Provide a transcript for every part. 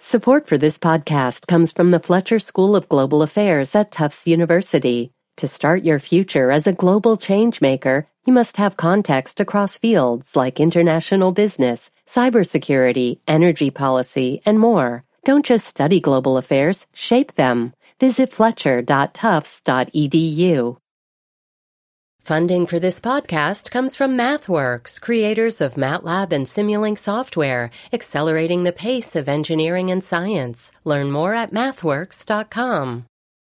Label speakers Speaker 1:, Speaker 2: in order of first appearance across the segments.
Speaker 1: Support for this podcast comes from the Fletcher School of Global Affairs at Tufts University. To start your future as a global changemaker, you must have context across fields like international business, cybersecurity, energy policy, and more. Don't just study global affairs, shape them. Visit fletcher.tufts.edu. Funding for this podcast comes from MathWorks, creators of MATLAB and Simulink software, accelerating the pace of engineering and science. Learn more at mathworks.com.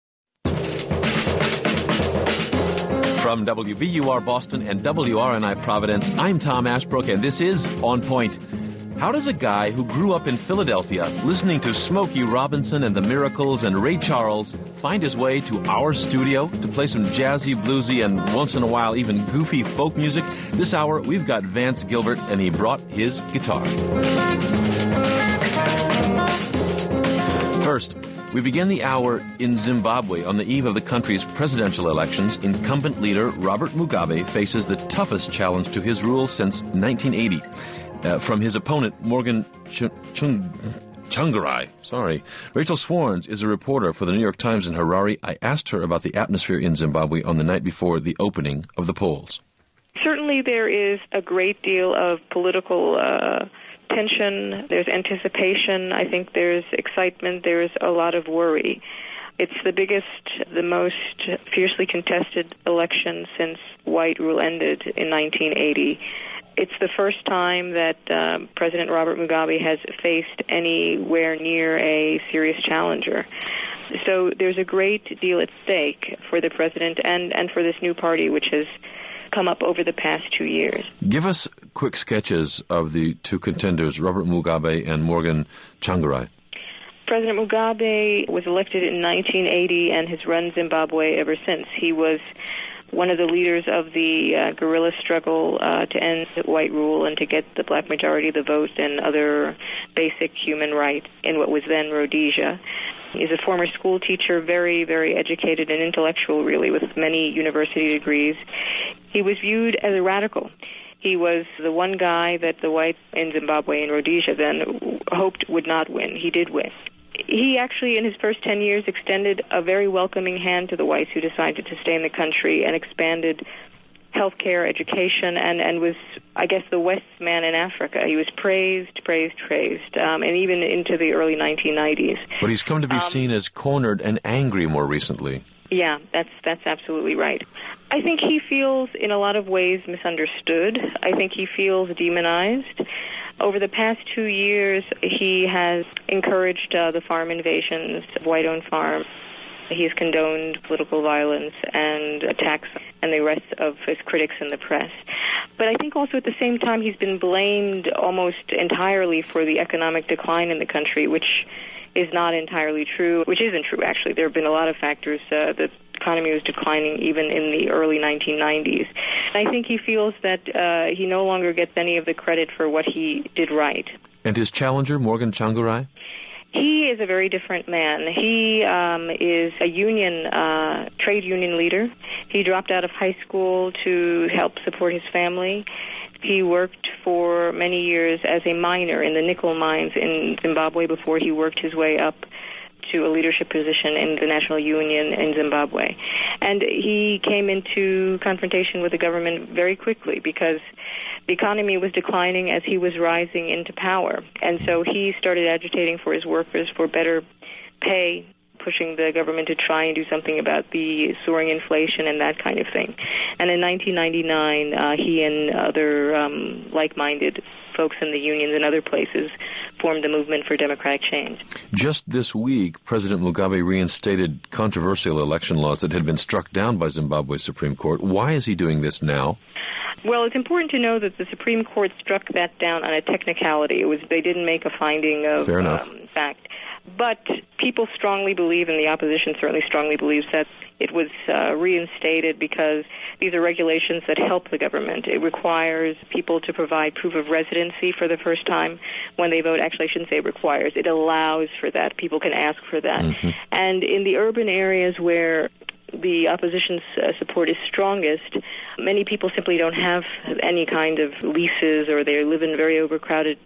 Speaker 2: From WBUR Boston and WRNI Providence, I'm Tom Ashbrook, and this is On Point. How does a guy who grew up in Philadelphia listening to Smokey Robinson and the Miracles and Ray Charles find his way to our studio to play some jazzy, bluesy, and once in a while even goofy folk music? This hour, we've got Vance Gilbert, and he brought his guitar. First, we begin the hour in Zimbabwe. On the eve of the country's presidential elections, incumbent leader Robert Mugabe faces the toughest challenge to his rule since 1980. From his opponent, Morgan Tsvangirai. Rachel Swarns is a reporter for the New York Times in Harare. I asked her about the atmosphere in Zimbabwe on the night before the opening of the polls.
Speaker 3: Certainly there is a great deal of political tension. There's anticipation. I think there's excitement. There's a lot of worry. It's the biggest, the most fiercely contested election since white rule ended in 1980. It's the first time that President Robert Mugabe has faced anywhere near a serious challenger. So there's a great deal at stake for the president and for this new party, which has come up over the past 2 years.
Speaker 2: Give us quick sketches of the two contenders, Robert Mugabe and Morgan Tsvangirai.
Speaker 3: President Mugabe was elected in 1980 and has run Zimbabwe ever since. He was one of the leaders of the guerrilla struggle to end white rule and to get the black majority of the vote and other basic human rights in what was then Rhodesia. He's a former school teacher, very, very educated and intellectual, really, with many university degrees. He was viewed as a radical. He was the one guy that the whites in Zimbabwe and Rhodesia then hoped would not win. He did win. He actually, in his first 10 years, extended a very welcoming hand to the whites who decided to stay in the country and expanded healthcare, education, and was, I guess, the West's man in Africa. He was praised, and even into the early 1990s.
Speaker 2: But he's come to be seen as cornered and angry more recently.
Speaker 3: Yeah, that's absolutely right. I think he feels, in a lot of ways, misunderstood. I think he feels demonized. Over the past 2 years, he has encouraged the farm invasions of white-owned farms. He's condoned political violence and attacks and the arrests of his critics in the press. But I think also at the same time he's been blamed almost entirely for the economic decline in the country, which is not entirely true, which isn't true, actually. There have been a lot of factors. The economy was declining even in the early 1990s. I think he feels that he no longer gets any of the credit for what he did right.
Speaker 2: And his challenger, Morgan Tsvangirai?
Speaker 3: He is a very different man. He is a trade union leader. He dropped out of high school to help support his family. He worked for many years as a miner in the nickel mines in Zimbabwe before he worked his way up to a leadership position in the National Union in Zimbabwe. And he came into confrontation with the government very quickly because the economy was declining as he was rising into power. And so he started agitating for his workers for better pay, pushing the government to try and do something about the soaring inflation and that kind of thing. And in 1999, he and other like-minded folks in the unions and other places formed the Movement for Democratic Change.
Speaker 2: Just this week, President Mugabe reinstated controversial election laws that had been struck down by Zimbabwe's Supreme Court. Why is he doing this now?
Speaker 3: Well, it's important to know that the Supreme Court struck that down on a technicality. They didn't make a finding of fact. But people strongly believe, and the opposition certainly strongly believes, that it was reinstated because these are regulations that help the government. It requires people to provide proof of residency for the first time when they vote. Actually, I shouldn't say it requires. It allows for that. People can ask for that. Mm-hmm. And in the urban areas where the opposition's support is strongest, many people simply don't have any kind of leases, or they live in very overcrowded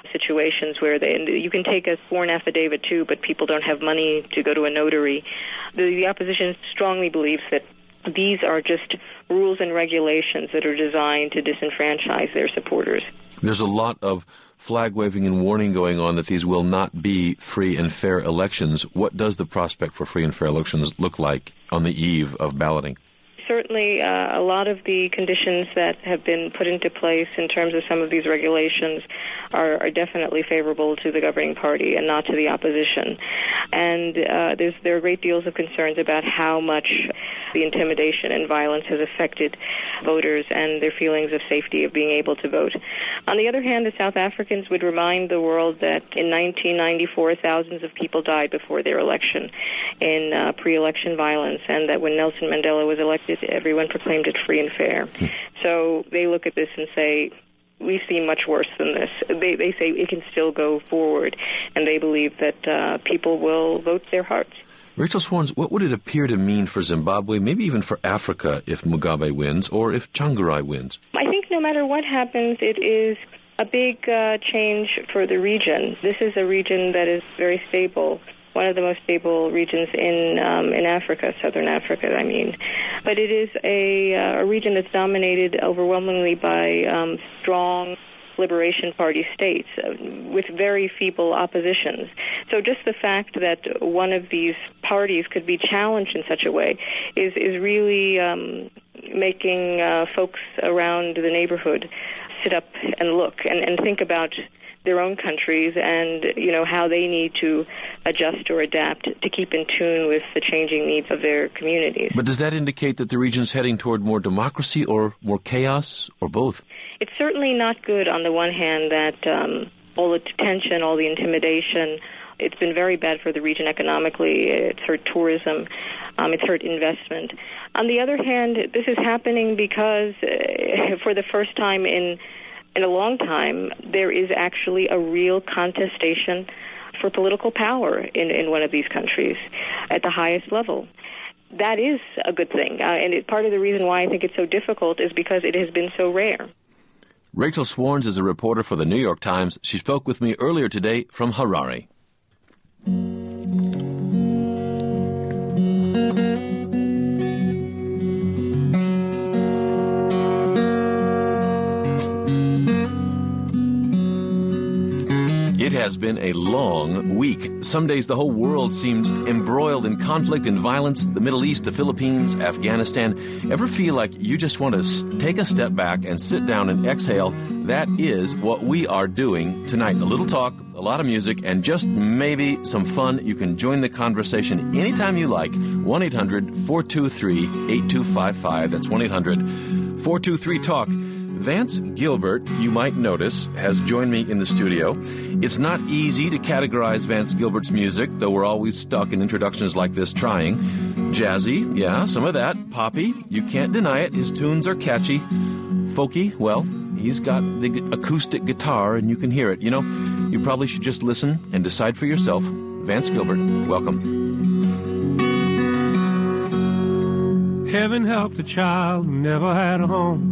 Speaker 3: situations where you can take a sworn affidavit too, but people don't have money to go to a notary. The opposition strongly believes that these are just rules and regulations that are designed to disenfranchise their supporters.
Speaker 2: There's a lot of flag-waving and warning going on that these will not be free and fair elections. What does the prospect for free and fair elections look like on the eve of balloting?
Speaker 3: Certainly, a lot of the conditions that have been put into place in terms of some of these regulations are definitely favorable to the governing party and not to the opposition. And there are great deals of concerns about how much the intimidation and violence has affected voters and their feelings of safety of being able to vote. On the other hand, the South Africans would remind the world that in 1994, thousands of people died before their election in pre-election violence, and that when Nelson Mandela was elected, everyone proclaimed it free and fair. So they look at this and say, we've seen much worse than this. They say it can still go forward, and they believe that people will vote their hearts.
Speaker 2: Rachel Swarns, what would it appear to mean for Zimbabwe, maybe even for Africa, if Mugabe wins or if Tsvangirai wins?
Speaker 3: I think no matter what happens, it is a big change for the region. This is a region that is very stable, one of the most stable regions in Africa, Southern Africa, I mean. But it is a region that's dominated overwhelmingly by strong Liberation Party states with very feeble oppositions. So just the fact that one of these parties could be challenged in such a way is really making folks around the neighborhood sit up and look and think about their own countries and, how they need to adjust or adapt to keep in tune with the changing needs of their communities.
Speaker 2: But does that indicate that the region's heading toward more democracy or more chaos or both?
Speaker 3: It's certainly not good on the one hand that all the tension, all the intimidation, it's been very bad for the region economically. It's hurt tourism. It's hurt investment. On the other hand, this is happening because for the first time in a long time, there is actually a real contestation for political power in one of these countries at the highest level. That is a good thing. And part of the reason why I think it's so difficult is because it has been so rare.
Speaker 2: Rachel Swarns is a reporter for the New York Times. She spoke with me earlier today from Harare. It has been a long week. Some days the whole world seems embroiled in conflict and violence. The Middle East, the Philippines, Afghanistan. Ever feel like you just want to take a step back and sit down and exhale? That is what we are doing tonight. A little talk, a lot of music, and just maybe some fun. You can join the conversation anytime you like. 1-800-423-8255. That's 1-800-423-TALK. Vance Gilbert, you might notice, has joined me in the studio. It's not easy to categorize Vance Gilbert's music, though we're always stuck in introductions like this trying. Jazzy, yeah, some of that. Poppy, you can't deny it. His tunes are catchy. Folky, well, he's got the acoustic guitar and you can hear it. You probably should just listen and decide for yourself. Vance Gilbert, welcome.
Speaker 4: Heaven help the child who never had a home.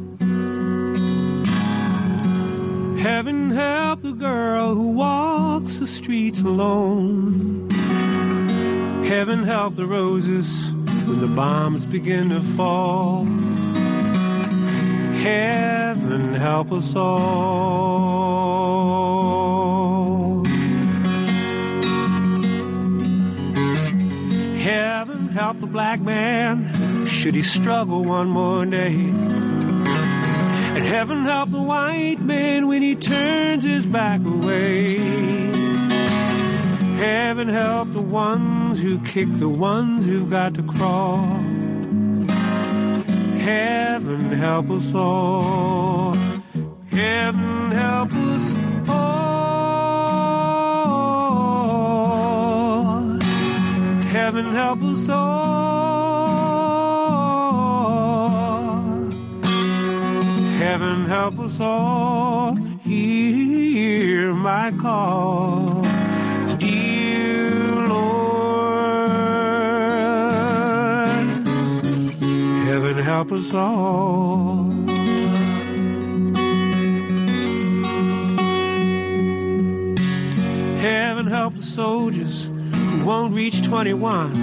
Speaker 4: Heaven help the girl who walks the streets alone. Heaven help the roses when the bombs begin to fall. Heaven help us all. Heaven help the black man should he struggle one more day. And heaven help the white man when he turns his back away. Heaven help the ones who kick the ones who've got to crawl. Heaven help us all. Heaven help us all. Heaven help us all. Heaven help us all, hear my call, dear Lord. Heaven help us all. help the soldiers who won't reach 21.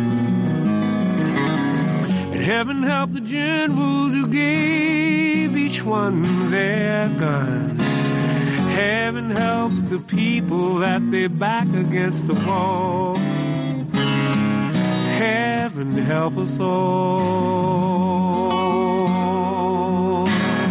Speaker 4: And heaven help the generals who gave each one their guns. Heaven help the people that they back against the wall. Heaven help us all.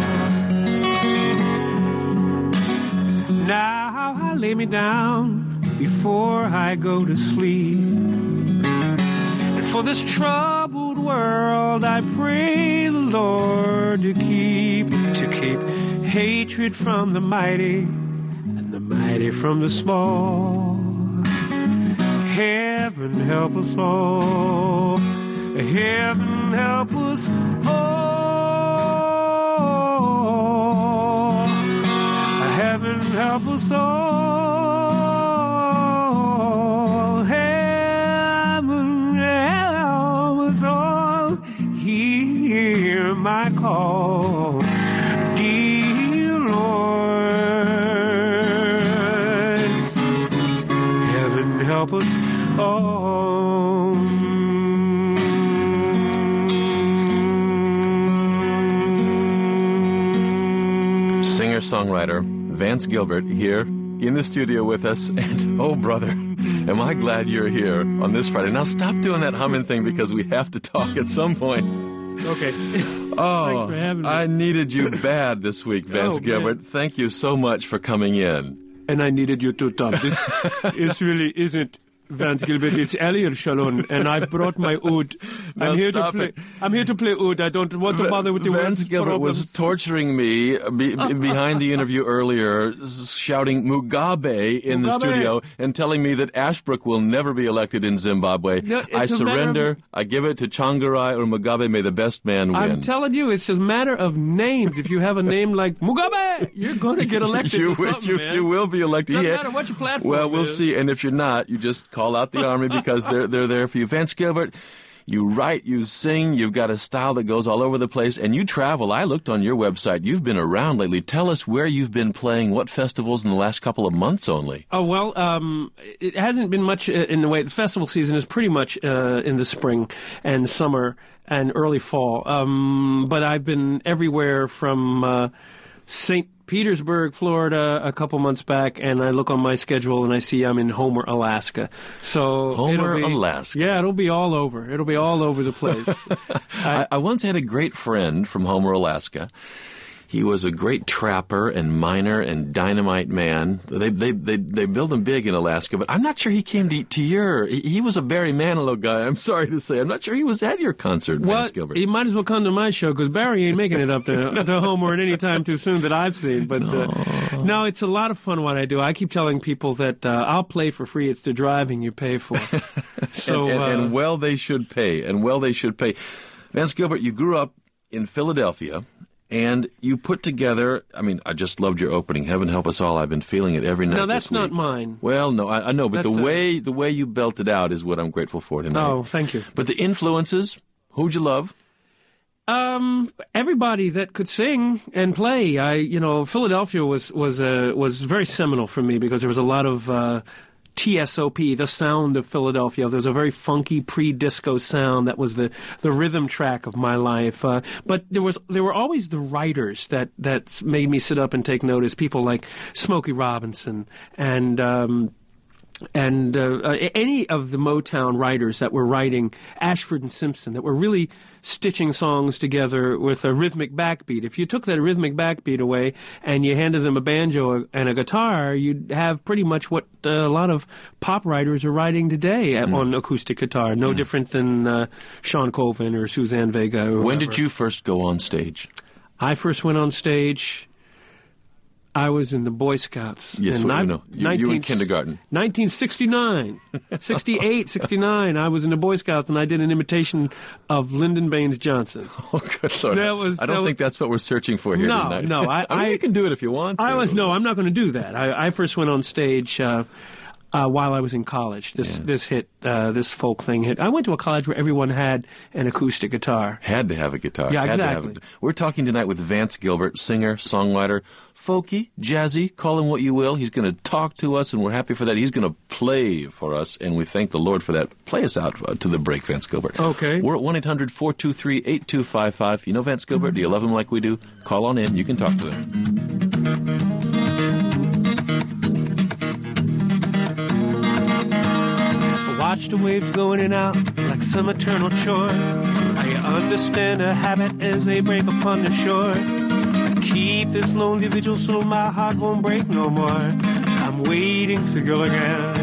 Speaker 4: Now I lay me down before I go to sleep. And for this troubled world I pray the Lord to keep hatred from the mighty and the mighty from the small. Heaven help us all. Heaven help us all. Heaven help us all. Heaven help us all. Hear my call, dear Lord. Heaven help us all.
Speaker 2: Singer-songwriter Vance Gilbert here in the studio with us, and oh brother, am I glad you're here on this Friday. Now stop doing that humming thing because we have to talk at some point.
Speaker 4: Okay.
Speaker 2: Oh,
Speaker 4: thanks for having me.
Speaker 2: I needed you bad this week, Vance Gilbert.
Speaker 4: Man.
Speaker 2: Thank you so much for coming in.
Speaker 4: And I needed you too, Tom. This really isn't Vance Gilbert, it's Elliot Shalom, and I've brought my oud. I'm here to play oud. I don't want to bother with the
Speaker 2: Vance
Speaker 4: words.
Speaker 2: Gilbert was torturing me behind the interview earlier, shouting Mugabe in the studio and telling me that Ashbrook will never be elected in Zimbabwe.
Speaker 4: No,
Speaker 2: I surrender. I give it to Tsvangirai or Mugabe. May the best man win.
Speaker 4: I'm telling you, it's just a matter of names. If you have a name like Mugabe, you're going to get elected.
Speaker 2: You will be elected.
Speaker 4: Doesn't matter what your platform
Speaker 2: Well, we'll
Speaker 4: is.
Speaker 2: see. And if you're not, you just call out the Army because they're there for you. Vance Gilbert, you write, you sing, you've got a style that goes all over the place, and you travel. I looked on your website. You've been around lately. Tell us where you've been playing, what festivals in the last couple of months only.
Speaker 4: Oh, well, it hasn't been much in the way. The festival season is pretty much in the spring and summer and early fall. But I've been everywhere from St. Petersburg, Florida, a couple months back, and I look on my schedule and I see I'm in Homer, Alaska. So
Speaker 2: Alaska.
Speaker 4: Yeah, it'll be all over. It'll be all over the place.
Speaker 2: I once had a great friend from Homer, Alaska. He was a great trapper and miner and dynamite man. They build them big in Alaska, but I'm not sure he came to your. He was a Barry Manilow guy. I'm sorry to say, I'm not sure he was at your concert, Vance Gilbert.
Speaker 4: He might as well come to my show because Barry ain't making it up to Homer at any time too soon that I've seen. But no, it's a lot of fun what I do. I keep telling people that I'll play for free. It's the driving you pay for. So
Speaker 2: and well, they should pay. And well, they should pay. Vance Gilbert, you grew up in Philadelphia. And you put together, I mean, I just loved your opening. Heaven help us all. I've been feeling it every night.
Speaker 4: No, that's
Speaker 2: this week.
Speaker 4: not mine.
Speaker 2: Well, no, I know, but the way you belted out is what I'm grateful for tonight.
Speaker 4: Oh, thank you.
Speaker 2: But the influences, who'd you love?
Speaker 4: Everybody that could sing and play. Philadelphia was very seminal for me because there was a lot of TSOP, the sound of Philadelphia. There's a very funky pre-disco sound that was the rhythm track of my life. But there were always the writers that made me sit up and take notice. People like Smokey Robinson and any of the Motown writers that were writing, Ashford and Simpson, that were really stitching songs together with a rhythmic backbeat. If you took that rhythmic backbeat away and you handed them a banjo and a guitar, you'd have pretty much what a lot of pop writers are writing today on acoustic guitar. No different than Sean Colvin or Suzanne Vega. Or
Speaker 2: when did you first go on stage?
Speaker 4: I first went on stage. I was in the Boy Scouts.
Speaker 2: Yes, you were in kindergarten.
Speaker 4: 1969, 68, 69. I was in the Boy Scouts, and I did an imitation of Lyndon Baines Johnson.
Speaker 2: Oh, good Lord. I don't think that's what we're searching for here tonight.
Speaker 4: No,
Speaker 2: I mean, you can do it if you want to.
Speaker 4: I'm not going to do that. I first went on stage. while I was in college. This hit, this folk thing hit. I went to a college where everyone had an acoustic guitar.
Speaker 2: Had to have a guitar.
Speaker 4: Yeah,
Speaker 2: Had
Speaker 4: exactly.
Speaker 2: to have it. We're talking tonight with Vance Gilbert, singer, songwriter, folky, jazzy, call him what you will. He's going to talk to us, and we're happy for that. He's going to play for us, and we thank the Lord for that. Play us out to the break, Vance Gilbert.
Speaker 4: Okay.
Speaker 2: We're at 1-800-423-8255. You know Vance Gilbert? Do you love him like we do? Call on in. You can talk to him.
Speaker 4: Watch the waves go in and out like some eternal chore. I understand a habit as they break upon the shore. Keep this lonely vigil so my heart won't break no more. I'm waiting for you again.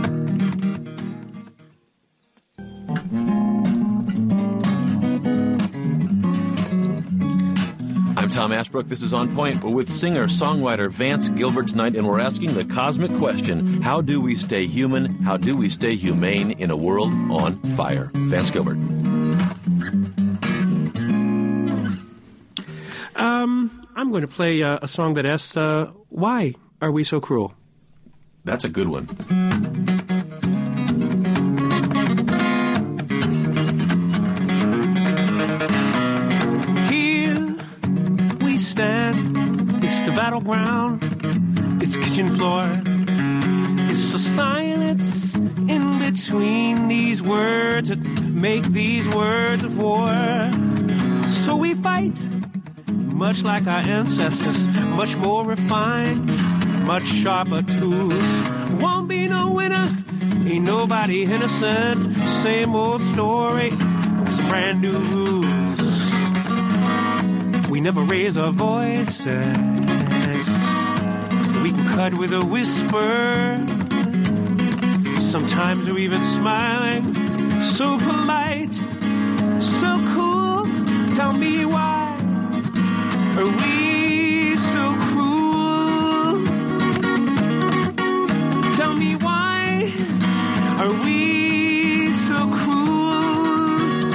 Speaker 2: I'm Tom Ashbrook. This is On Point. We're with singer-songwriter Vance Gilbert tonight, and we're asking the cosmic question, how do we stay human? How do we stay humane in a world on fire? Vance Gilbert.
Speaker 4: I'm going to play a song that asks, why are we so cruel?
Speaker 2: That's a good one.
Speaker 4: It's the battleground, it's kitchen floor, it's the silence in between these words that make these words of war. So we fight, much like our ancestors, much more refined, much sharper tools. Won't be no winner, ain't nobody innocent, same old story, some brand new rules. We never raise our voices. We can cut with a whisper. Sometimes we're even smiling. So polite, so cool. Tell me why are we so cruel? Tell me why are we so cruel?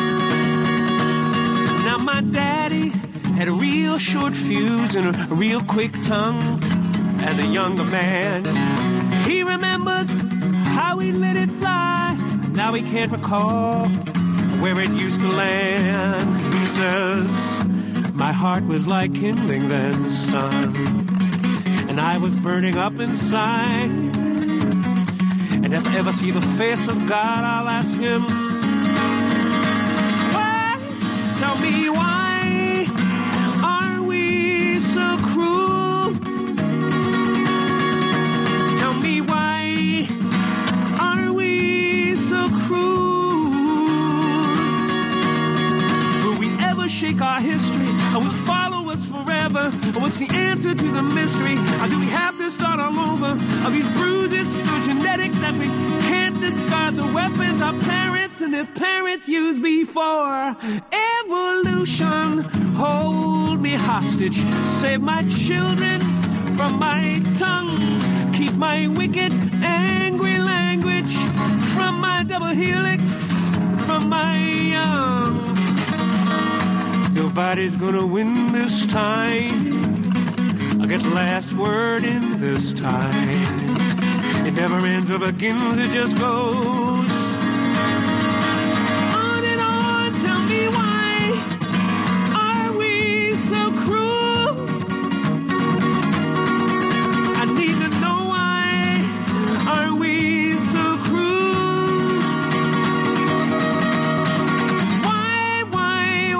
Speaker 4: Now my daddy had a real short fuse and a real quick tongue as a younger man. He remembers how he let it fly. Now he can't recall where it used to land. He says, my heart was like kindling then, son, and I was burning up inside. And if I ever see the face of God, I'll ask him, why? Tell me why so cruel? Tell me why are we so cruel? Will we ever shake our history? Or will it follow us forever? Or what's the answer to the mystery? Or do we have to start all over? Are these bruises so genetic that we can't discard the weapons our parents and their parents used before? Evolution, hold me hostage, save my children from my tongue, keep my wicked, angry language from my double helix, from my young. Nobody's gonna win this time. I'll get the last word in this time. It never ends or begins, it just goes on and on. Tell me why are we so cruel? I need to know why are we so cruel? Why? Why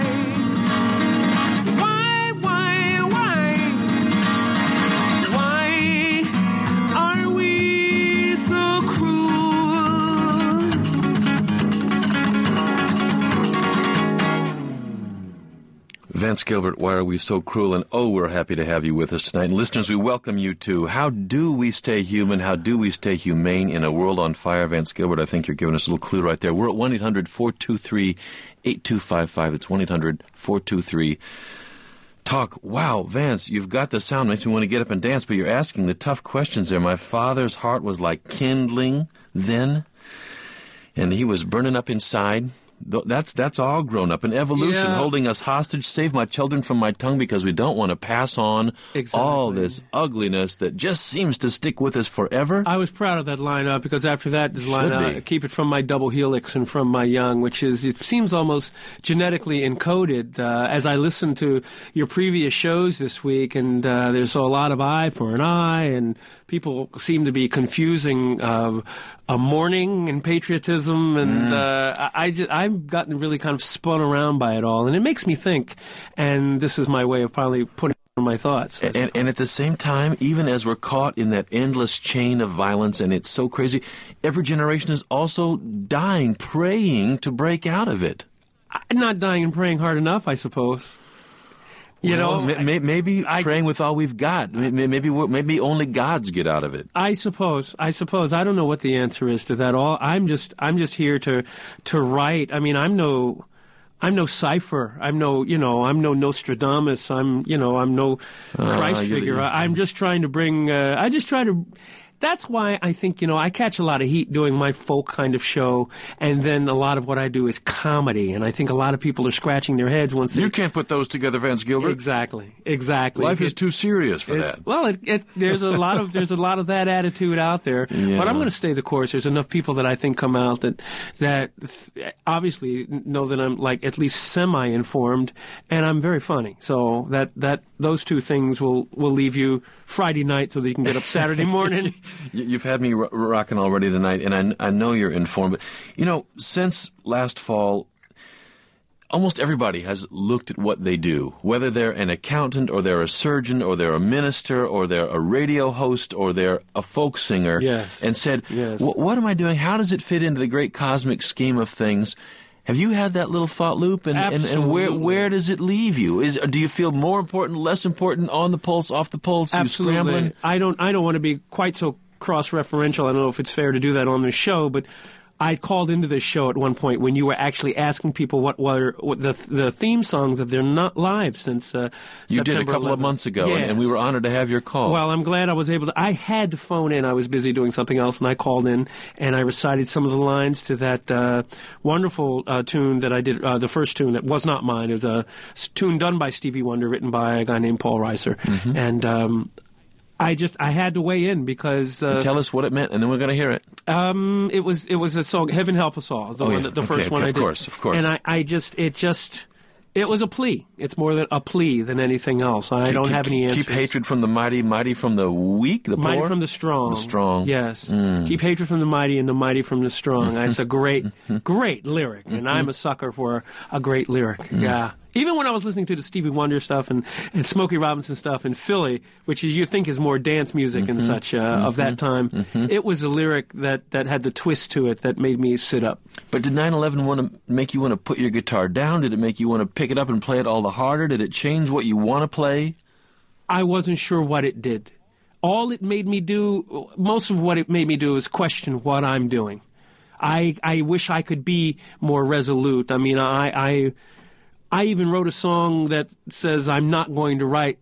Speaker 4: are we so cruel?
Speaker 2: Vance Gilbert, why are we so cruel? And oh, we're happy to have you with us tonight. And listeners, we welcome you to How Do We Stay Human? How do we stay humane in a world on fire? Vance Gilbert, I think you're giving us a little clue right there. We're at 1-800-423-8255. It's 1-800-423-TALK. Wow, Vance, you've got the sound. Makes me want to get up and dance, but you're asking the tough questions there. My father's heart was like kindling then, and he was burning up inside. That's all grown up. An evolution holding us hostage. Save my children from my tongue because we don't want to pass on all this ugliness that just seems to stick with us forever.
Speaker 4: I was proud of that line because after that, the line, keep it from my double helix and from my young, which is, it seems almost genetically encoded. As I listened to your previous shows this week, and there's a lot of eye for an eye, and people seem to be confusing a mourning and patriotism, and I've gotten really kind of spun around by it all, and it makes me think, and this is my way of finally putting my thoughts.
Speaker 2: And at the same time, even as we're caught in that endless chain of violence, and it's so crazy, every generation is also dying, praying to break out of it.
Speaker 4: I'm not dying and praying hard enough, I suppose.
Speaker 2: Maybe praying with all we've got. Maybe only gods get out of it.
Speaker 4: I suppose. I don't know what the answer is to that all. I'm just here to write. I mean, I'm no Cypher. I'm no Nostradamus. I'm no Christ figure. I'm just trying to bring. That's why I think, I catch a lot of heat doing my folk kind of show, and then a lot of what I do is comedy, and I think a lot of people are scratching their heads once they...
Speaker 2: You can't put those together, Vance Gilbert.
Speaker 4: Exactly.
Speaker 2: Life is too serious for that.
Speaker 4: Well, there's a lot of that attitude out there, but I'm going to stay the course. There's enough people that I think come out that obviously know that I'm at least semi-informed, and I'm very funny. So that those two things will leave you Friday night so that you can get up Saturday morning.
Speaker 2: You've had me rocking already tonight, and I know you're informed. But, since last fall, almost everybody has looked at what they do, whether they're an accountant or they're a surgeon or they're a minister or they're a radio host or they're a folk singer, and said, what am I doing? How does it fit into the great cosmic scheme of things? Have you had that little thought loop, and where does it leave you? Do you feel more important, less important, on the pulse, off the pulse?
Speaker 4: Absolutely.
Speaker 2: Scrambling?
Speaker 4: I don't want to be quite so cross-referential. I don't know if it's fair to do that on the show, but I called into this show at one point when you were actually asking people what were the theme songs of their lives since
Speaker 2: you
Speaker 4: September
Speaker 2: did a couple
Speaker 4: 11th.
Speaker 2: of months ago,
Speaker 4: yes.
Speaker 2: and we were honored to have your call.
Speaker 4: Well, I'm glad I was able to. I had to phone in. I was busy doing something else, and I called in, and I recited some of the lines to that wonderful tune that I did, the first tune that was not mine. It was a tune done by Stevie Wonder, written by a guy named Paul Reiser, and I had to weigh in because
Speaker 2: tell us what it meant, and then we're going to hear it.
Speaker 4: It was a song, "Heaven Help Us All," the first one I did.
Speaker 2: Of course.
Speaker 4: And it was a plea. It's more than a plea than anything else. I don't have any answers.
Speaker 2: Keep hatred from the mighty, mighty from the weak, the
Speaker 4: mighty
Speaker 2: poor?
Speaker 4: from the strong.
Speaker 2: The strong.
Speaker 4: Yes. Keep hatred from the mighty and the mighty from the strong. It's a great, great lyric, and I'm a sucker for a great lyric. Yeah. Even when I was listening to the Stevie Wonder stuff and Smokey Robinson stuff in Philly, which you think is more dance music and such of that time, it was a lyric that had the twist to it that made me sit up.
Speaker 2: But did 9/11 want to make you want to put your guitar down? Did it make you want to pick it up and play it all the harder? Did it change what you want to play?
Speaker 4: I wasn't sure what it did. All it made me do, most of what it made me do is question what I'm doing. I wish I could be more resolute. I mean, I even wrote a song that says I'm not going to write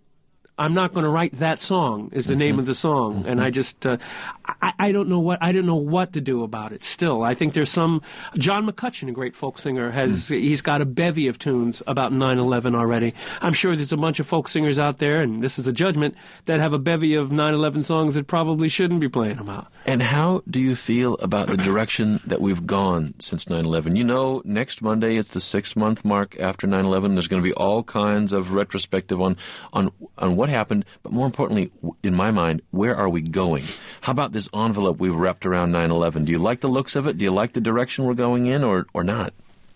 Speaker 4: that song is the name of the song, and I just I don't know what to do about it. Still, I think there's some John McCutcheon, a great folk singer, he's got a bevy of tunes about 9/11 already. I'm sure there's a bunch of folk singers out there, and this is a judgment, that have a bevy of 9/11 songs that probably shouldn't be playing them out.
Speaker 2: And how do you feel about the direction that we've gone since 9/11? Next Monday it's the 6-month mark after 9/11. There's going to be all kinds of retrospective on what happened, but more importantly, in my mind, where are we going? How about this envelope we've wrapped around 9/11? Do you like the looks of it? Do you like the direction we're going in, or not?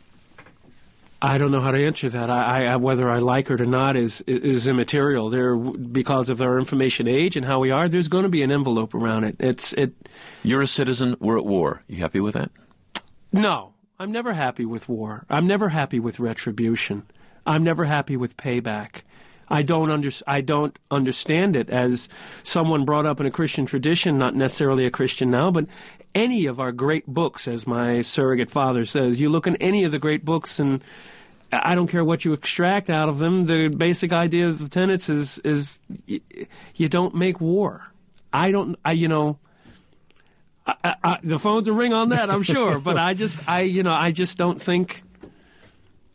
Speaker 4: I don't know how to answer that. I whether I like it or not is immaterial. Because of our information age and how we are, there's going to be an envelope around it.
Speaker 2: You're a citizen. We're at war. You happy with that?
Speaker 4: No, I'm never happy with war. I'm never happy with retribution. I'm never happy with payback. I don't understand it as someone brought up in a Christian tradition, not necessarily a Christian now, but any of our great books, as my surrogate father says. You look in any of the great books, and I don't care what you extract out of them, the basic idea of the tenets is you don't make war. The phones will ring on that, I'm sure, but I just don't think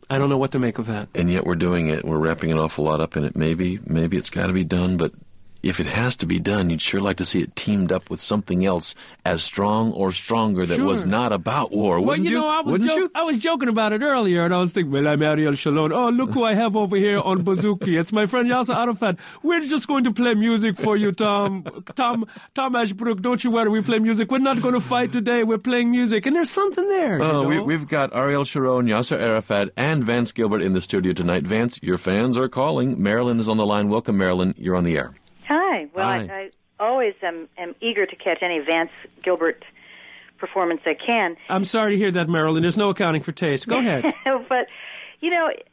Speaker 4: I don't know what to make of that.
Speaker 2: And yet we're doing it. We're wrapping an awful lot up in it. Maybe it's got to be done, but if it has to be done, you'd sure like to see it teamed up with something else as strong or stronger that was not about war, wouldn't you?
Speaker 4: I was joking about it earlier, and I was thinking, well, I'm Ariel Sharon. Oh, look who I have over here on Bouzouki. It's my friend Yasser Arafat. We're just going to play music for you, Tom Ashbrook. Don't you worry, we play music. We're not going to fight today. We're playing music. And there's something there.
Speaker 2: Oh, we've got Ariel Sharon, Yasser Arafat, and Vance Gilbert in the studio tonight. Vance, your fans are calling. Marilyn is on the line. Welcome, Marilyn. You're on the air.
Speaker 5: Hi. Well, I always am eager to catch any Vance Gilbert performance I can.
Speaker 4: I'm sorry to hear that, Marilyn. There's no accounting for taste. Go ahead.
Speaker 5: But, you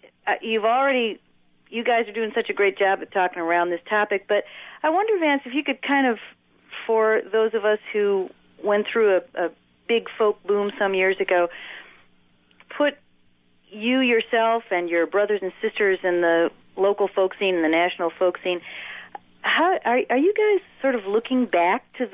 Speaker 5: guys are doing such a great job at talking around this topic, but I wonder, Vance, if you could kind of, for those of us who went through a big folk boom some years ago, put you yourself and your brothers and sisters in the local folk scene and the national folk scene. How are you guys sort of looking back to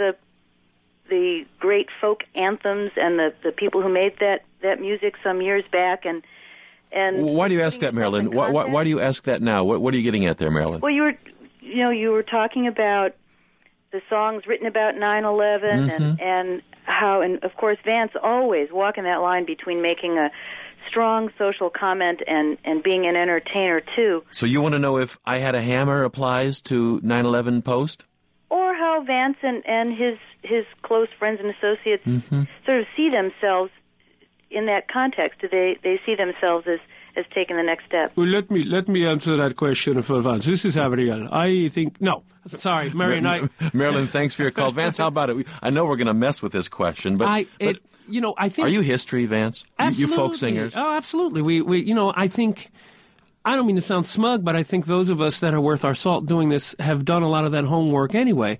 Speaker 5: the great folk anthems and the people who made that music some years back? And
Speaker 2: why do you ask that, Marilyn? Why do you ask that now? What are you getting at there, Marilyn?
Speaker 5: Well, you were talking about the songs written about 9/11 and how, and of course, Vance always walking that line between making a strong social comment and being an entertainer, too.
Speaker 2: So you want to know if I Had a Hammer applies to 9/11 Post?
Speaker 5: Or how Vance and his close friends and associates sort of see themselves in that context. Do they see themselves as taking the next step?
Speaker 4: Well, let me answer that question for Vance. This is Gabriel. I think... No. Sorry, Marilyn.
Speaker 2: Marilyn, thanks for your call. Vance, how about it? I know we're going to mess with this question, but I think... Are you history, Vance?
Speaker 4: Absolutely.
Speaker 2: You folk singers?
Speaker 4: Oh, absolutely. I think... I don't mean to sound smug, but I think those of us that are worth our salt doing this have done a lot of that homework anyway.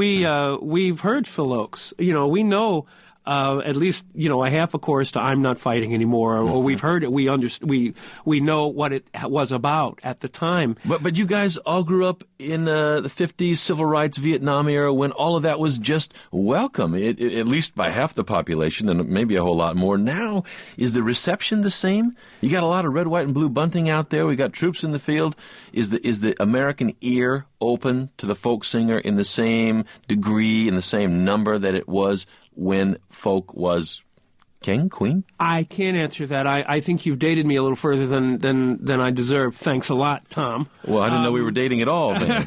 Speaker 4: We've heard Phil Oakes. We know... at least, a half a chorus to "I'm Not Fighting Anymore," or we've heard it. We know what it was about at the time.
Speaker 2: But you guys all grew up in the 50s, civil rights, Vietnam era, when all of that was just welcome, at least by half the population, and maybe a whole lot more. Now, is the reception the same? You got a lot of red, white, and blue bunting out there. We got troops in the field. Is the American ear open to the folk singer in the same degree, in the same number that it was when folk was king, queen?
Speaker 4: I can't answer that. I think you've dated me a little further than I deserve. Thanks a lot, Tom.
Speaker 2: Well, I didn't know we were dating at all, man.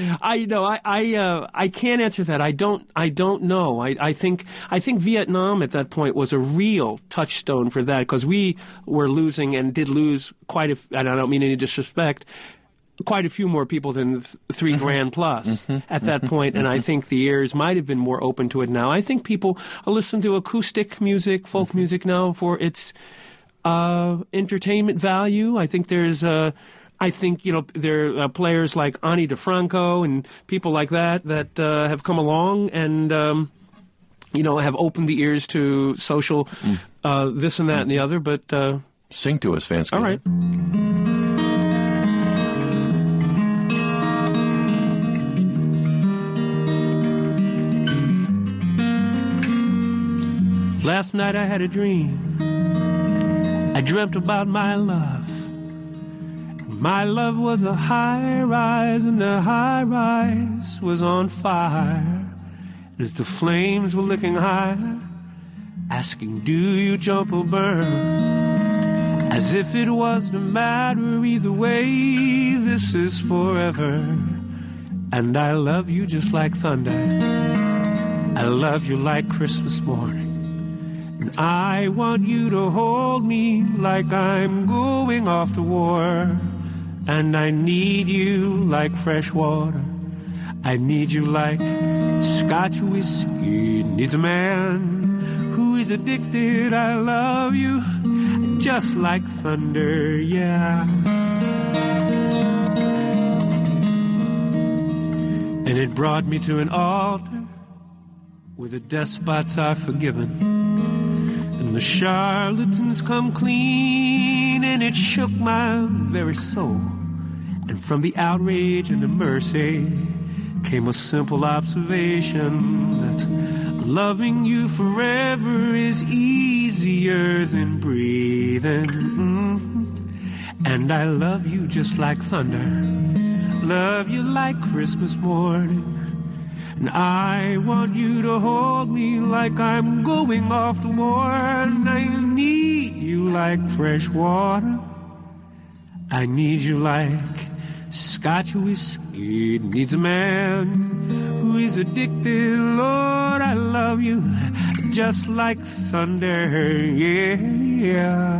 Speaker 4: I can't answer that. I don't know. I think Vietnam at that point was a real touchstone for that, because we were losing and did lose and I don't mean any disrespect, quite a few more people than 3 grand plus at that point, and I think the ears might have been more open to it now. I think people listen to acoustic music, folk music now for its entertainment value. I think there are players like Ani DeFranco and people like that have come along and have opened the ears to social this and that and the other. But
Speaker 2: sing to us, Vance.
Speaker 4: All right. Last night I had a dream. I dreamt about my love. My love was a high rise, and the high rise was on fire. As the flames were licking higher, asking, do you jump or burn? As if it wasn't matter either way, this is forever. And I love you just like thunder. I love you like Christmas morning. I want you to hold me like I'm going off to war. And I need you like fresh water. I need you like Scotch whiskey needs a man who is addicted. I love you just like thunder, yeah. And it brought me to an altar where the despots are forgiven. And the charlatans come clean, and it shook my very soul. And from the outrage and the mercy came a simple observation that loving you forever is easier than breathing. And I love you just like thunder, love you like Christmas morning. And I want you to hold me like I'm going off to war. And I need you like fresh water. I need you like Scotch whiskey needs a man who is addicted. Lord, I love you just like thunder, yeah.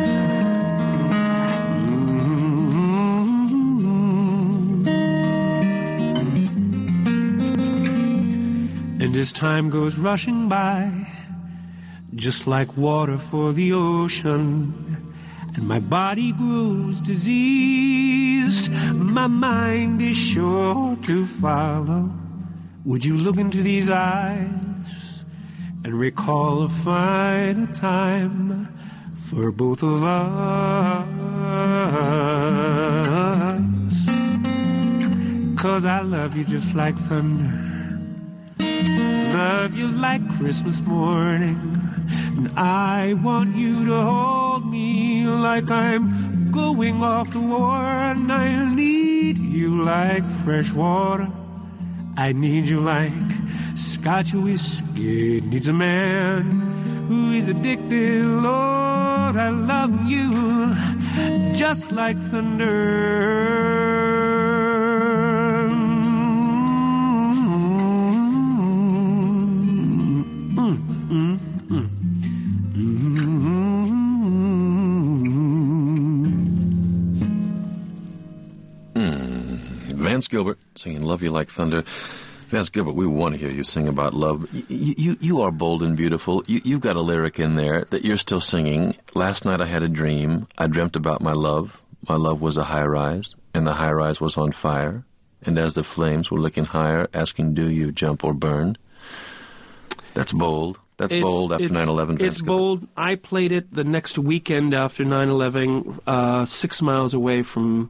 Speaker 4: And as time goes rushing by, just like water for the ocean, and my body grows diseased, my mind is sure to follow. Would you look into these eyes and recall a finer time for both of us? 'Cause I love you just like thunder, love you like Christmas morning, and I want you to hold me like I'm going off to war. And I need you like fresh water, I need you like Scotch whiskey needs a man who is addicted. Lord, I love you just like thunder.
Speaker 2: Vance Gilbert singing Love You Like Thunder. Vance Gilbert, we want to hear you sing about love. You are bold and beautiful. You've got a lyric in there that you're still singing. Last night I had a dream. I dreamt about my love. My love was a high-rise, and the high-rise was on fire. And as the flames were licking higher, asking, do you jump or burn? That's bold. That's bold after 9/11.
Speaker 4: It's bold. I played it the next weekend after 9/11, 6 miles away from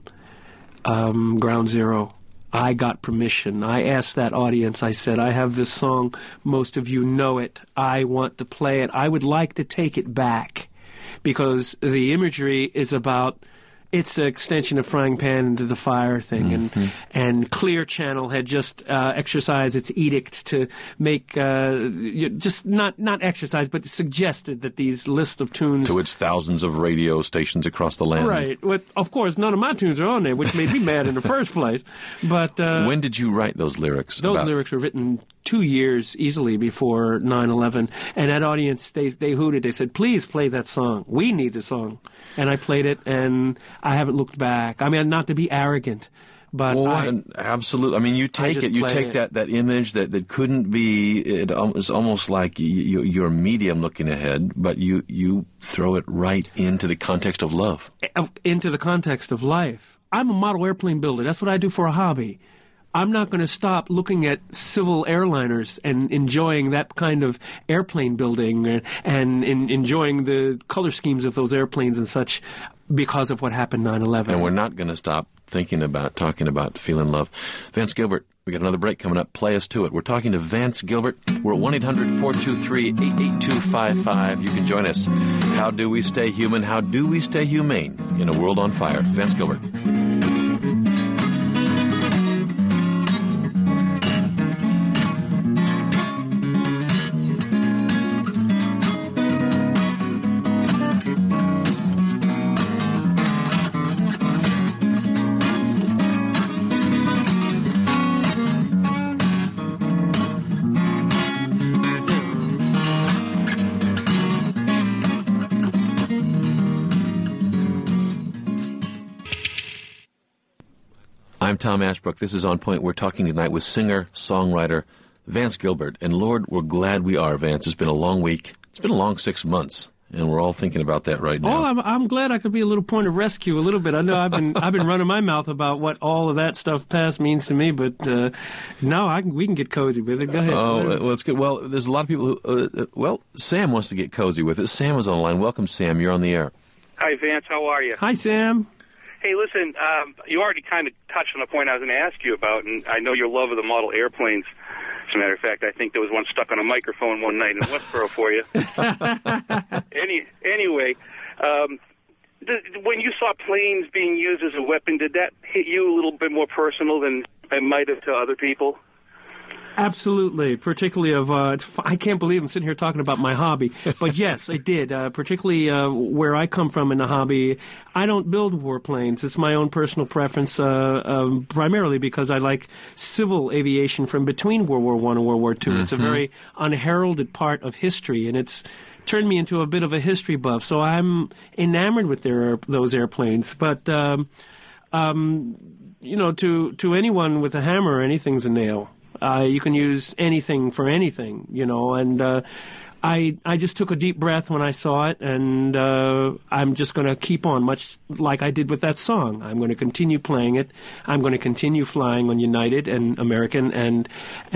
Speaker 4: Ground Zero. I got permission. I asked that audience, I said, I have this song. Most of you know it. I want to play it. I would like to take it back because the imagery is about, it's an extension of Frying Pan into the Fire thing. And Clear Channel had just exercised its edict to make, just not exercise, but suggested that these list of tunes...
Speaker 2: To its thousands of radio stations across the land.
Speaker 4: Right. Well, of course, none of my tunes are on there, which made me mad in the first place. But
Speaker 2: when did you write those lyrics?
Speaker 4: Those lyrics were written 2 years easily before 9/11. And that audience, they hooted. They said, please play that song. We need the song. And I played it, and I haven't looked back. I mean, not to be arrogant, but
Speaker 2: absolutely. I mean, you take that image that couldn't be. It's almost like you're a medium looking ahead, but you throw it right into the context of love,
Speaker 4: into the context of life. I'm a model airplane builder. That's what I do for a hobby. I'm not going to stop looking at civil airliners and enjoying that kind of airplane building and enjoying the color schemes of those airplanes and such because of what happened 9/11.
Speaker 2: And we're not going to stop talking about feeling love. Vance Gilbert, we got another break coming up. Play us to it. We're talking to Vance Gilbert. We're at 1-800-423-8825. You can join us. How do we stay human? How do we stay humane in a world on fire? Vance Gilbert. I'm Tom Ashbrook. This is On Point. We're talking tonight with singer-songwriter Vance Gilbert. And Lord, we're glad we are, Vance. It's been a long week. It's been a long 6 months. And we're all thinking about that right now.
Speaker 4: Oh, I'm glad I could be a little point of rescue a little bit. I know I've been running my mouth about what all of that stuff past means to me, but no, we can get cozy with it. Go ahead.
Speaker 2: Oh, well, it's good. Well, there's a lot of people who, Sam wants to get cozy with it. Sam is on the line. Welcome, Sam. You're on the air.
Speaker 6: Hi, Vance. How are you?
Speaker 4: Hi, Sam.
Speaker 6: Hey, listen, you already kind of touched on the point I was going to ask you about, and I know your love of the model airplanes. As a matter of fact, I think there was one stuck on a microphone one night in Westboro for you. Anyway, when you saw planes being used as a weapon, did that hit you a little bit more personal than it might have to other people?
Speaker 4: Absolutely, particularly I can't believe I'm sitting here talking about my hobby, but yes, it did. Particularly where I come from in the hobby, I don't build warplanes. It's my own personal preference, primarily because I like civil aviation from between World War I and World War II. Mm-hmm. It's a very unheralded part of history, and it's turned me into a bit of a history buff. So I'm enamored with those airplanes. But to anyone with a hammer, anything's a nail. You can use anything for anything, and I just took a deep breath when I saw it, and I'm just going to keep on, much like I did with that song. I'm going to continue playing it. I'm going to continue flying on United and American, and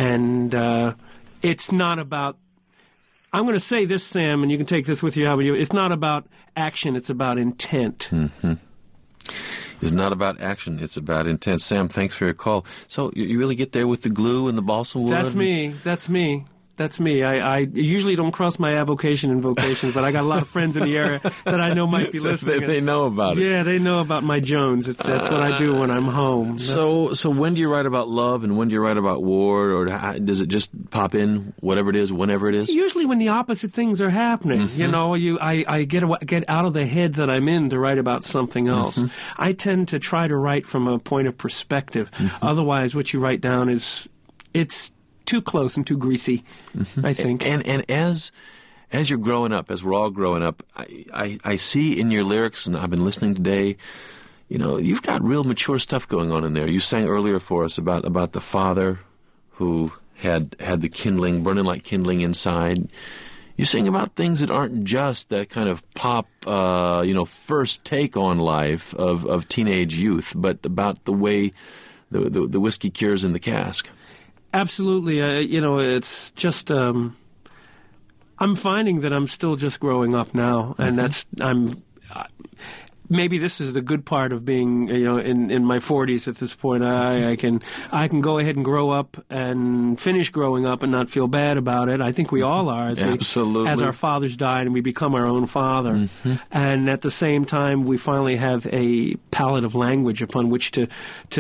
Speaker 4: it's not about, I'm going to say this, Sam, and you can take this with you, it's not about action, it's about intent.
Speaker 2: Mm-hmm. It's not about action. It's about intent. Sam, thanks for your call. So you really get there with the glue and the balsam wood?
Speaker 4: That's me. I usually don't cross my avocation and vocation, but I got a lot of friends in the area that I know might be listening.
Speaker 2: They know about it.
Speaker 4: Yeah, they know about my Jones. That's what I do when I'm home.
Speaker 2: So when do you write about love and when do you write about war, or does it just pop in, whatever it is, whenever it is?
Speaker 4: Usually when the opposite things are happening. Mm-hmm. I get out of the head that I'm in to write about something else. Mm-hmm. I tend to try to write from a point of perspective. Mm-hmm. Otherwise, what you write down it's too close and too greasy, mm-hmm. I think.
Speaker 2: And as you're growing up, as we're all growing up, I see in your lyrics, and I've been listening today, you've got real mature stuff going on in there. You sang earlier for us about the father who had the kindling, burning like kindling inside. You sing about things that aren't just that kind of pop, first take on life of teenage youth, but about the way the whiskey cures in the cask.
Speaker 4: Absolutely. It's just, I'm finding that I'm still just growing up now, and mm-hmm. Maybe this is the good part of being, in my 40s at this point. I can go ahead and grow up and finish growing up and not feel bad about it. I think we all are as our fathers died and we become our own father. Mm-hmm. And at the same time, we finally have a palette of language upon which to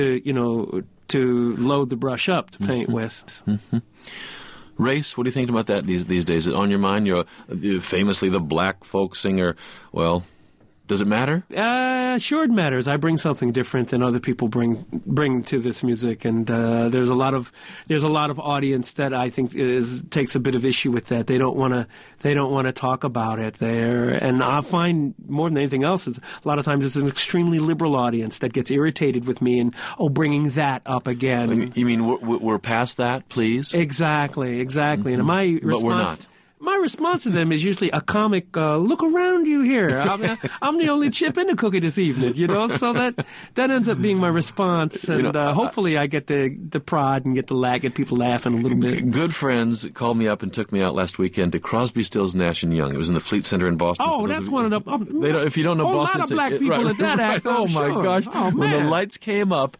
Speaker 4: load the brush up to paint
Speaker 2: mm-hmm.
Speaker 4: with.
Speaker 2: Mm-hmm. Race, what do you think about that these days? Is it on your mind? You're famously the black folk singer. Well, does it matter?
Speaker 4: Sure it matters. I bring something different than other people bring to this music, and there's a lot of audience that I think takes a bit of issue with that. They don't want to talk about it there, and I find more than anything else, a lot of times it's an extremely liberal audience that gets irritated with me and bringing that up again.
Speaker 2: You mean we're past that, please?
Speaker 4: Exactly. Mm-hmm. And my response.
Speaker 2: But we're not.
Speaker 4: My response to them is usually a comic, look around you here. I'm the only chip in the cookie this evening, so that ends up being my response. And hopefully I get the prod and get people laughing a little bit.
Speaker 2: Good friends called me up and took me out last weekend to Crosby, Stills, Nash & Young. It was in the Fleet Center in Boston.
Speaker 4: Oh, that's one of the...
Speaker 2: if you don't know Boston...
Speaker 4: A lot of black people at that act,
Speaker 2: Oh, my
Speaker 4: sure.
Speaker 2: gosh.
Speaker 4: Oh,
Speaker 2: when the lights came up,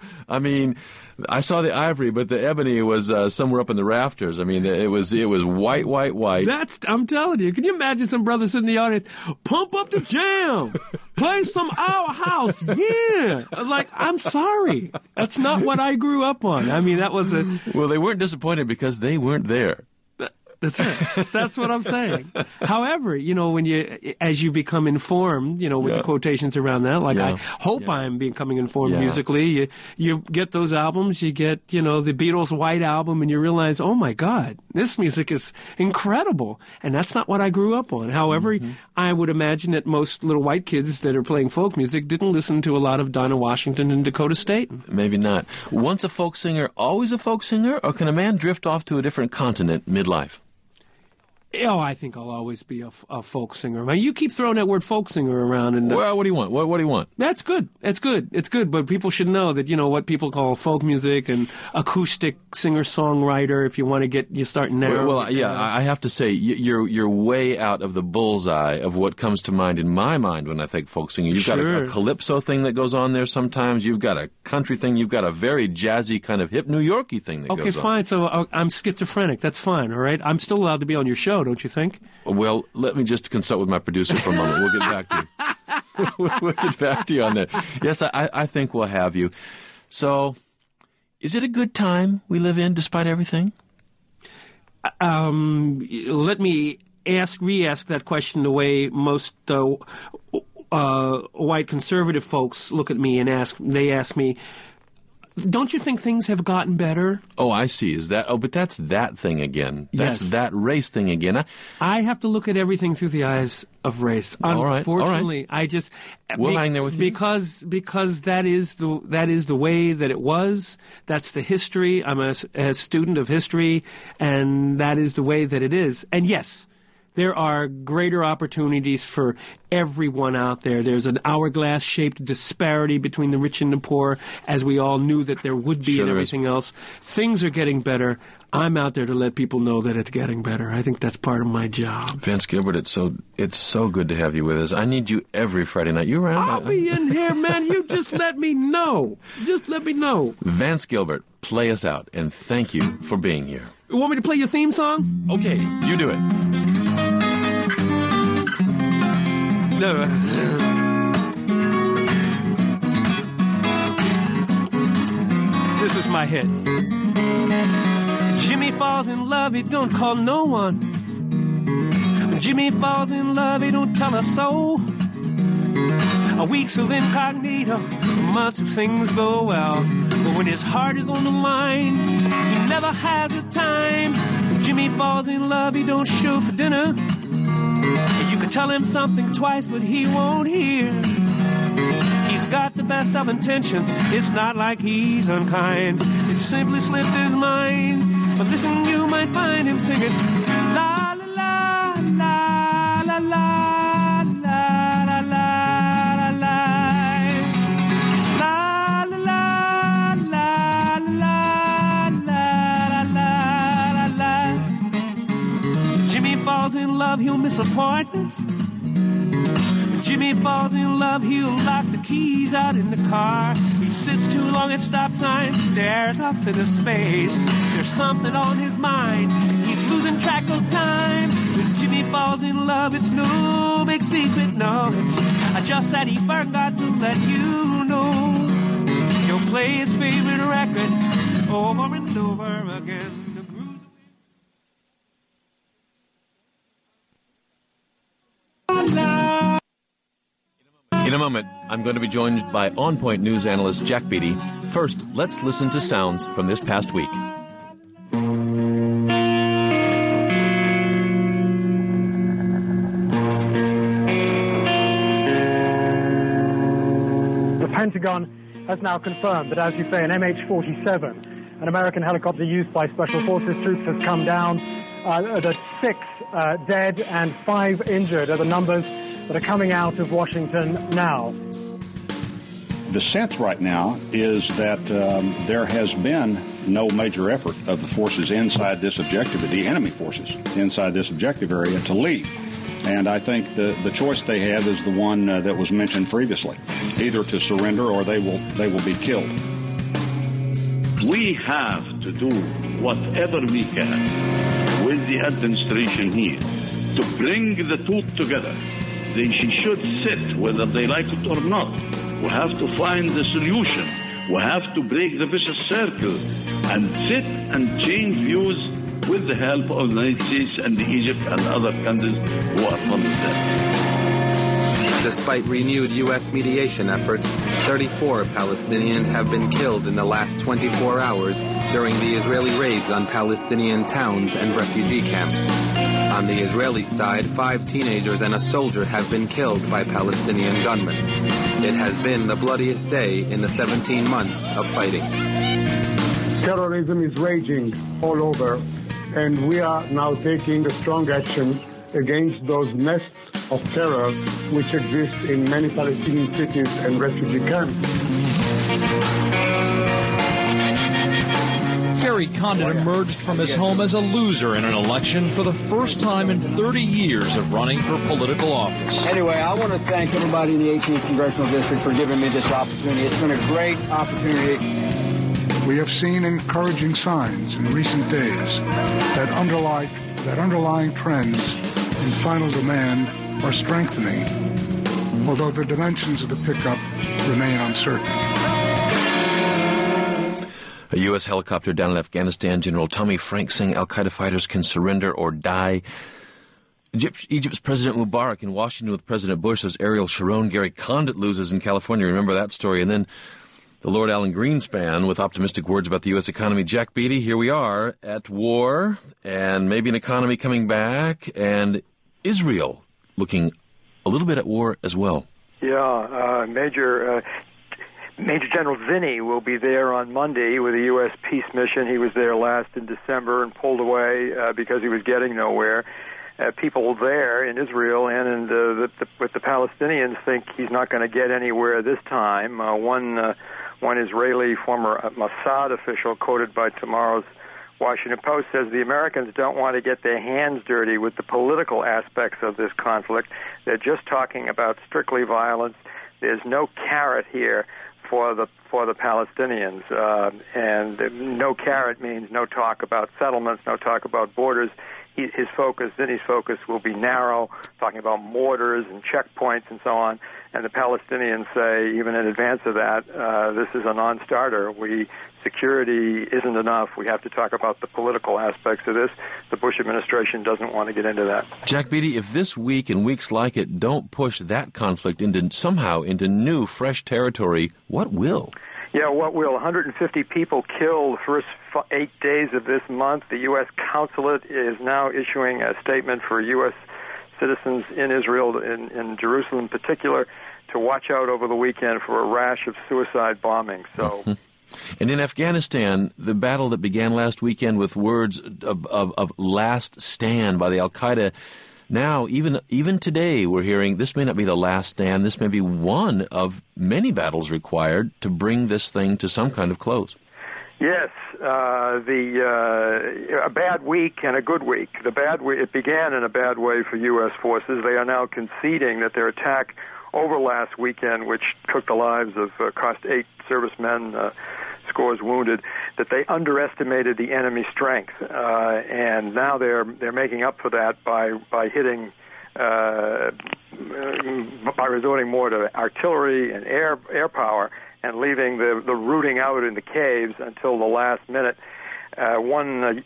Speaker 2: I saw the ivory, but the ebony was somewhere up in the rafters. It was white.
Speaker 4: I'm telling you. Can you imagine some brothers in the audience? Pump up the jam. Play some Our House. Yeah. I'm sorry. That's not what I grew up on. That was a...
Speaker 2: Well, they weren't disappointed because they weren't there.
Speaker 4: That's it. That's what I'm saying. However, as you become informed, with the quotations around that, I hope I'm becoming informed musically. You get those albums, you get, the Beatles' White Album, and you realize, oh my God, this music is incredible. And that's not what I grew up on. However, mm-hmm. I would imagine that most little white kids that are playing folk music didn't listen to a lot of Dinah Washington and Dakota Staten.
Speaker 2: Maybe not. Once a folk singer, always a folk singer, or can a man drift off to a different continent midlife?
Speaker 4: Oh, I think I'll always be a folk singer. You keep throwing that word folk singer around. And
Speaker 2: well, what do you want? What do you want?
Speaker 4: That's good. It's good. But people should know that, what people call folk music and acoustic singer-songwriter, if you want to you start narrowing.
Speaker 2: Well, I have to say, you're way out of the bullseye of what comes to mind in my mind when I think folk singing. You've got a calypso thing that goes on there sometimes. You've got a country thing. You've got a very jazzy kind of hip New York-y thing that goes on.
Speaker 4: Okay, fine. So I'm schizophrenic. That's fine, all right? I'm still allowed to be on your show, don't you think?
Speaker 2: Well, let me just consult with my producer for a moment. We'll get back to you. We'll get back to you on that. Yes, I think we'll have you. So, is it a good time we live in despite everything?
Speaker 4: Let me re-ask that question the way most white conservative folks look at me and they ask me, don't you think things have gotten better?
Speaker 2: Oh, I see. But that's that thing again. That's that race thing again.
Speaker 4: I have to look at everything through the eyes of race. Unfortunately,
Speaker 2: all right. We'll hang there with you.
Speaker 4: Because that is the way that it was. That's the history. I'm a student of history, and that is the way that it is. And yes, there are greater opportunities for everyone out there. There's an hourglass-shaped disparity between the rich and the poor, as we all knew that there would be, and everything else. Things are getting better. I'm out there to let people know that it's getting better. I think that's part of my job.
Speaker 2: Vance Gilbert, it's so good to have you with us. I need you every Friday night. You around?
Speaker 4: I'll be in here, man. You just let me know. Just let me know.
Speaker 2: Vance Gilbert, play us out, and thank you for being here.
Speaker 4: You want me to play your theme song?
Speaker 2: Okay, you do it.
Speaker 4: No. This is my hit. Jimmy falls in love, he don't call no one. When Jimmy falls in love, he don't tell a soul. Weeks of incognito, months of things go well. But when his heart is on the line, he never has the time. When Jimmy falls in love, he don't show for dinner. You can tell him something twice, but he won't hear. He's got the best of intentions. It's not like he's unkind. It simply slipped his mind. But listen, you might find him singing la la la la la la la la la la la la la la la la. Jimmy falls in love, he'll miss appointments. When Jimmy falls in love, he'll lock the keys out in the car. He sits too long at stop signs, stares off into space. There's something on his mind, he's losing track of time. When Jimmy falls in love, it's no big secret, no. It's just that he forgot to let you know. He'll play his favorite record over and over again.
Speaker 2: In a moment, I'm going to be joined by On Point news analyst Jack Beatty. First, let's listen to sounds from this past week.
Speaker 7: The Pentagon has now confirmed that, as you say, an MH-47, an American helicopter used by Special Forces troops, has come down. That 6 dead and 5 injured are the numbers that are coming out of Washington now.
Speaker 8: The sense right now is that there has been no major effort of the forces inside this objective, the enemy forces inside this objective area, to leave. And I think the choice they have is the one that was mentioned previously, either to surrender or they will be killed.
Speaker 9: We have to do whatever we can with the administration here to bring the two together. They should sit, whether they like it or not. We have to find the solution. We have to break the vicious circle and sit and change views with the help of the United States and Egypt and other countries who are funded there.
Speaker 10: Despite renewed U.S. mediation efforts, 34 Palestinians have been killed in the last 24 hours during the Israeli raids on Palestinian towns and refugee camps. On the Israeli side, 5 teenagers and a soldier have been killed by Palestinian gunmen. It has been the bloodiest day in the 17 months of fighting.
Speaker 11: Terrorism is raging all over, and we are now taking a strong action against those nests of terror which exist in many Palestinian cities and refugee camps.
Speaker 12: Gary Condon emerged from his home as a loser in an election for the first time in 30 years of running for political office.
Speaker 13: Anyway, I want to thank everybody in the 18th Congressional District for giving me this opportunity. It's been a great opportunity.
Speaker 14: We have seen encouraging signs in recent days that underlying trends in final demand are strengthening. although the dimensions of the pickup remain uncertain.
Speaker 2: A U.S. helicopter down in Afghanistan. General Tommy Franks saying al-Qaeda fighters can surrender or die. Egypt's President Mubarak in Washington with President Bush as Ariel Sharon. Gary Condit loses in California. Remember that story. And then the Lord Alan Greenspan with optimistic words about the U.S. economy. Jack Beatty, here we are at war and maybe an economy coming back, and Israel looking a little bit at war as well.
Speaker 15: Yeah, Major General Zinni will be there on Monday with a U.S. peace mission. He was there last in December and pulled away because he was getting nowhere. People there in Israel and with the Palestinians think he's not going to get anywhere this time. One Israeli former Mossad official, quoted by tomorrow's Washington Post, says the Americans don't want to get their hands dirty with the political aspects of this conflict. They're just talking about strictly violence. There's no carrot here for the Palestinians, and no carrot means no talk about settlements, no talk about borders. Zinni's focus will be narrow, talking about mortars and checkpoints and so on. And the Palestinians say, even in advance of that, this is a non-starter. Security isn't enough. We have to talk about the political aspects of this. The Bush administration doesn't want to get into that.
Speaker 2: Jack Beatty, if this week and weeks like it don't push that conflict into new, fresh territory, what will?
Speaker 15: Yeah, what will? 150 people killed the first 8 days of this month. The U.S. consulate is now issuing a statement for U.S. citizens in Israel, in Jerusalem in particular, to watch out over the weekend for a rash of suicide bombings. So.
Speaker 2: And in Afghanistan, the battle that began last weekend with words of last stand by the al-Qaeda, now, even today, we're hearing this may not be the last stand. This may be one of many battles required to bring this thing to some kind of close.
Speaker 15: Yes, a bad week and a good week. It began in a bad way for U.S. forces. They are now conceding that their attack over last weekend, which took the lives of cost 8 servicemen, scores wounded, that they underestimated the enemy strength, and now they're making up for that by hitting, by resorting more to artillery and air power, and leaving the rooting out in the caves until the last minute. One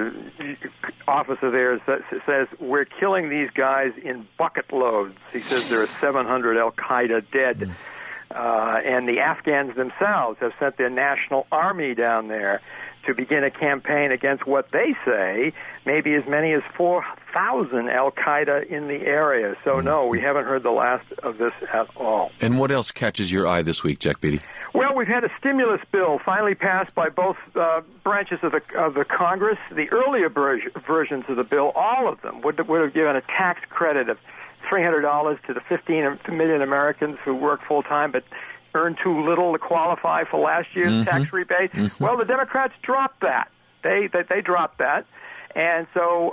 Speaker 15: officer there says, we're killing these guys in bucket loads. He says there are 700 al-Qaeda dead. And the Afghans themselves have sent their national army down there to begin a campaign against what they say may be as many as 4,000 al-Qaeda in the area. So, no, we haven't heard the last of this at all.
Speaker 2: And what else catches your eye this week, Jack Beatty?
Speaker 15: Well, we've had a stimulus bill finally passed by both branches of the Congress. The earlier versions of the bill, all of them, would have given a tax credit of $300 to the 15 million Americans who work full-time but earn too little to qualify for last year's tax rebate. Well, the Democrats dropped that. They dropped that. And so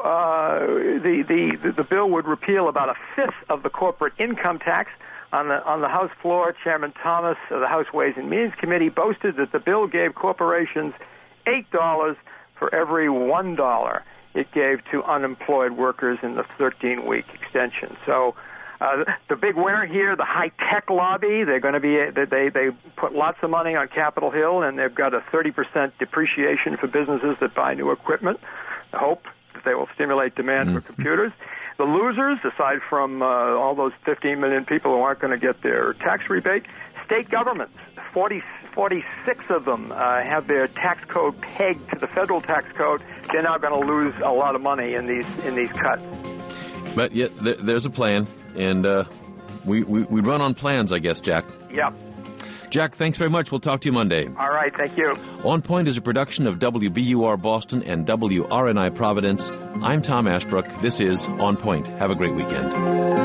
Speaker 15: the bill would repeal about a fifth of the corporate income tax. On the House floor, Chairman Thomas of the House Ways and Means Committee boasted that the bill gave corporations $8 for every $1 it gave to unemployed workers in the 13-week extension. So the big winner here, the high-tech lobby, they're going to be they put lots of money on Capitol Hill, and they've got a 30% depreciation for businesses that buy new equipment. I hope that they will stimulate demand for computers. The losers, aside from all those 15 million people who aren't going to get their tax rebate, state governments, 46 of them have their tax code pegged to the federal tax code. They're now going to lose a lot of money in these cuts.
Speaker 2: But yet there's a plan, and we run on plans, I guess, Jack.
Speaker 15: Yep.
Speaker 2: Jack, thanks very much. We'll talk to you Monday.
Speaker 15: All right, thank you.
Speaker 2: On Point is a production of WBUR Boston and WRNI Providence. I'm Tom Ashbrook. This is On Point. Have a great weekend.